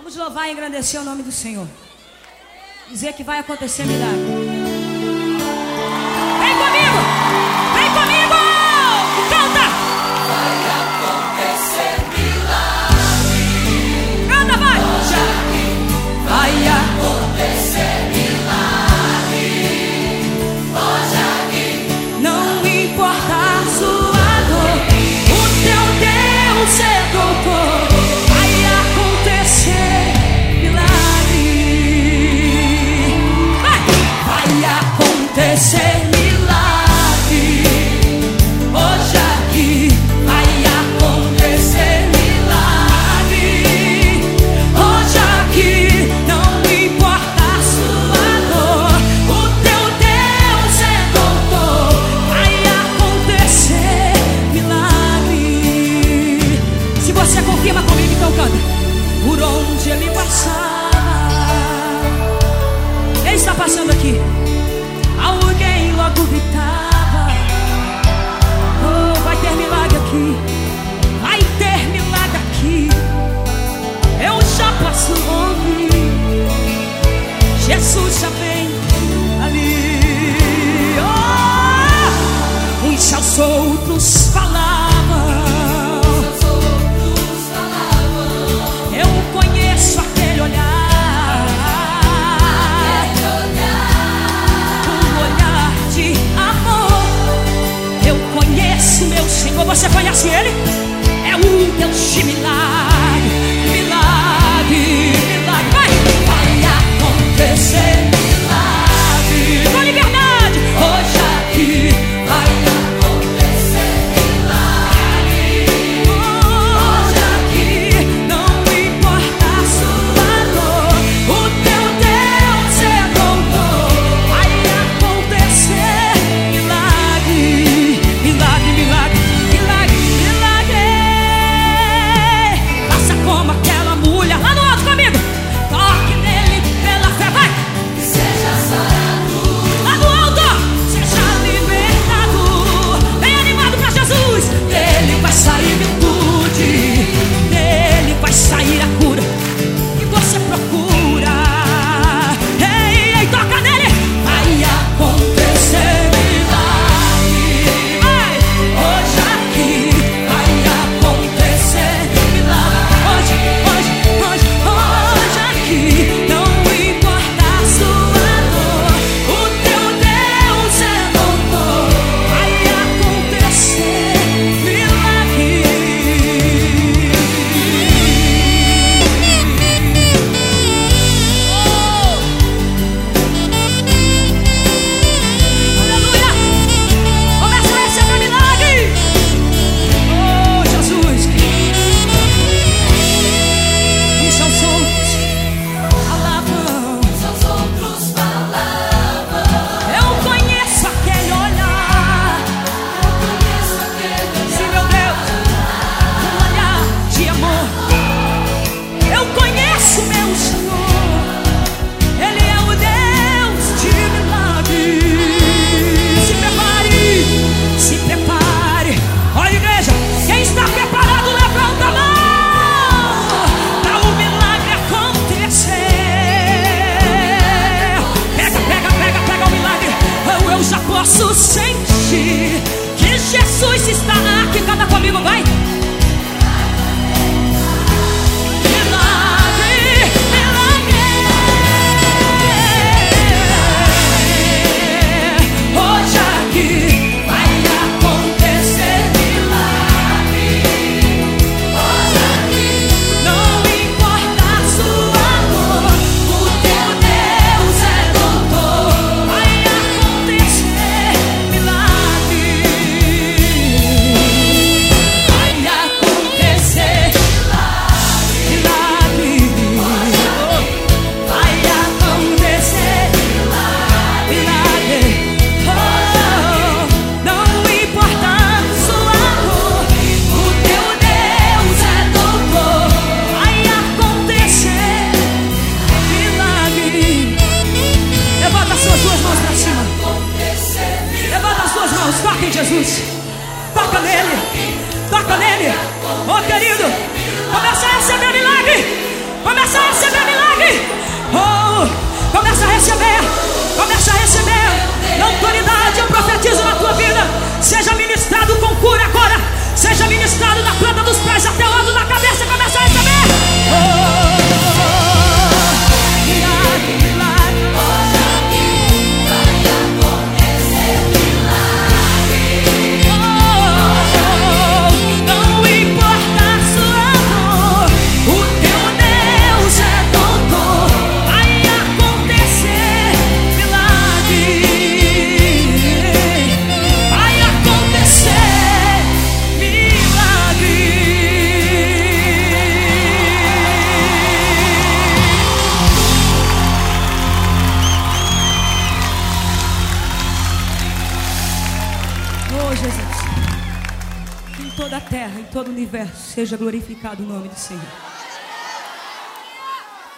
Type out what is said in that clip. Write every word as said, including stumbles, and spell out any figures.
Vamos louvar e engrandecer o nome do Senhor. Dizer que vai acontecer milagre. Vem comigo! Vem comigo! Canta! Vai acontecer milagre. Canta, vai! Vai acontecer milagre. Hoje aqui. Não importa a sua dor, o teu Deus é doutor. Vai acontecer milagre. Vai! Vai acontecer milagre. Hoje aqui. Vai acontecer milagre. Hoje aqui. Não importa a sua dor, o teu Deus é doutor. Vai acontecer milagre. Se você confirma comigo, então canta. Por onde ele passava, ele está passando aqui. Alguém logo gritava: oh, vai ter milagre aqui, vai ter milagre aqui. Eu já passo longe, Jesus já vem ali. Oh, uns aos outros falavam, eu conheço aquele olhar, um olhar de amor. Eu conheço meu Senhor. Você conhece Ele? É um Deus de milagre, milagre, milagre. Vai! Vai acontecer milagre. Com liberdade! Hoje aqui. Vai acontecer milagre. receber. Começa a receber. Na autoridade eu profetizo na tua vida. Seja ministrado com cura agora. Seja ministrado na planta dos pés até o lado da cabeça. Começa a receber. Oh, milagre, milagre. Hoje aqui vai acontecer milagre. Oh, não importa a sua dor, o teu Deus é doutor. Vai acontecer milagre. Vai acontecer milagre. Oh, Jesus, em toda a terra, em todo o universo, seja glorificado o nome do Senhor.